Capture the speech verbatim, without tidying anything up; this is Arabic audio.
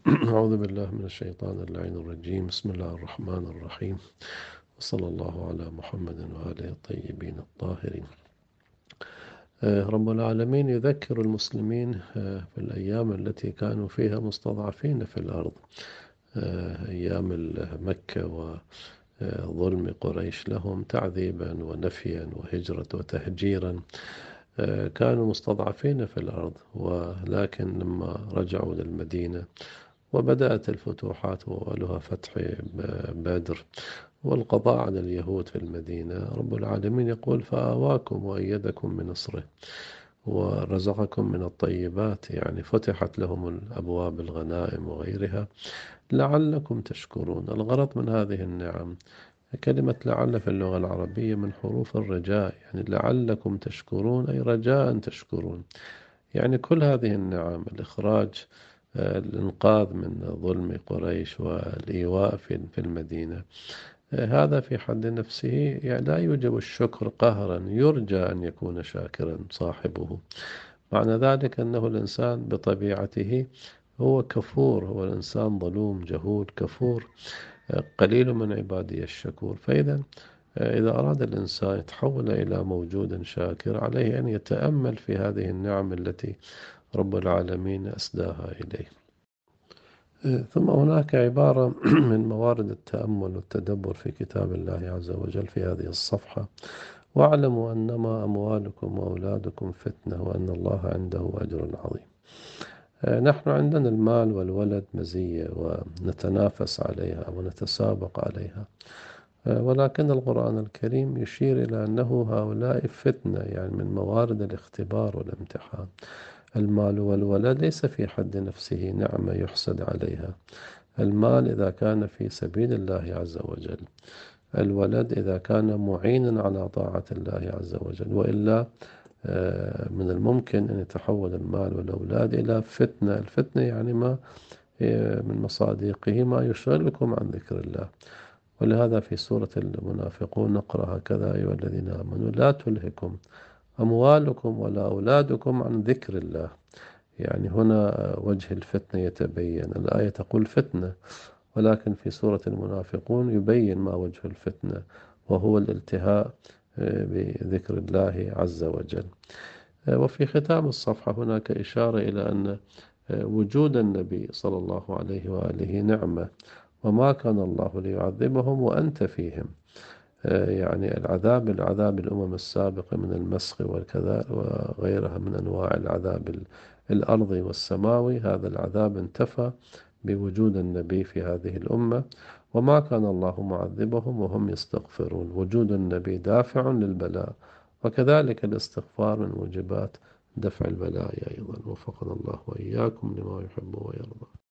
أعوذ بالله من الشيطان اللعين الرجيم. بسم الله الرحمن الرحيم، وصلى الله على محمد وآله الطيبين الطاهرين. رب العالمين يذكر المسلمين في الأيام التي كانوا فيها مستضعفين في الأرض، أيام مكة وظلم قريش لهم تعذيبا ونفيا وهجرة وتهجيرا. كانوا مستضعفين في الأرض، ولكن لما رجعوا للمدينة وبدأت الفتوحات وأولها فتح بدر والقضاء على اليهود في المدينة، رب العالمين يقول: فآواكم وأيدكم بنصره ورزقكم من الطيبات، يعني فتحت لهم الأبواب الغنائم وغيرها لعلكم تشكرون. الغرض من هذه النعم، كلمة لعل في اللغة العربية من حروف الرجاء، يعني لعلكم تشكرون أي رجاء تشكرون. يعني كل هذه النعم، الإخراج، الإنقاذ من ظلم قريش والإيواء في المدينة، هذا في حد نفسه يعني لا يوجب الشكر قهرا، يرجى أن يكون شاكرا صاحبه. معنى ذلك أنه الإنسان بطبيعته هو كفور، هو الإنسان ظلوم جهول كفور، قليل من عبادي الشكور. فإذا إذا أراد الإنسان يتحول إلى موجود شاكر، عليه أن يتأمل في هذه النعم التي رب العالمين أسداها إليه. ثم هناك عبارة من موارد التأمل والتدبر في كتاب الله عز وجل في هذه الصفحة: واعلموا أنما أموالكم وأولادكم فتنة وأن الله عنده أجر عظيم. نحن عندنا المال والولد مزية ونتنافس عليها ونتسابق عليها، ولكن القرآن الكريم يشير إلى أنه هؤلاء فتنة، يعني من موارد الاختبار والامتحان. المال والولد ليس في حد نفسه نعمة يحسد عليها. المال إذا كان في سبيل الله عز وجل، الولد إذا كان معينا على طاعة الله عز وجل، وإلا من الممكن أن يتحول المال والأولاد إلى فتنة. الفتنة يعني ما من مصادقه ما يشغلكم عن ذكر الله. ولهذا في سورة المنافقون نقرأ هكذا: أيها الذين آمنوا لا تلهكم أموالكم ولا أولادكم عن ذكر الله. يعني هنا وجه الفتنة يتبين. الآية تقول فتنة، ولكن في سورة المنافقون يبين ما وجه الفتنة، وهو الالتهاء بذكر الله عز وجل. وفي ختام الصفحة هناك إشارة إلى أن وجود النبي صلى الله عليه وآله نعمة، وما كان الله ليعذبهم وأنت فيهم. يعني العذاب العذاب الأمم السابقة من المسخ والكذا وغيرها من أنواع العذاب الأرضي والسماوي، هذا العذاب انتفى بوجود النبي في هذه الأمة، وما كان الله معذبهم وهم يستغفرون. وجود النبي دافع للبلاء، وكذلك الاستغفار من موجبات دفع البلاء أيضا. وفقنا الله وإياكم لما يحب ويرضى.